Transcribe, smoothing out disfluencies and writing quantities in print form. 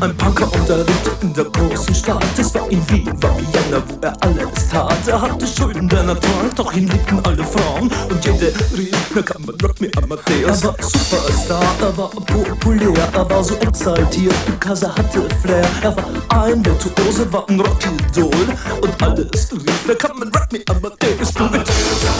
Ein Punker unterrichtet in der großen Stadt. Es war in Wien, war Vienna, wo er alles tat. Er hatte Schulden der Natur, doch ihn liebten alle Frauen. Und jede rief, na kann man Rock me Amadeus. Er war Superstar, er war populär, er war so exaltiert, because er hatte Flair. Er war ein Virtuose, war ein Rockidol. Und alles rief, na kann man Rock me Amadeus. Du mit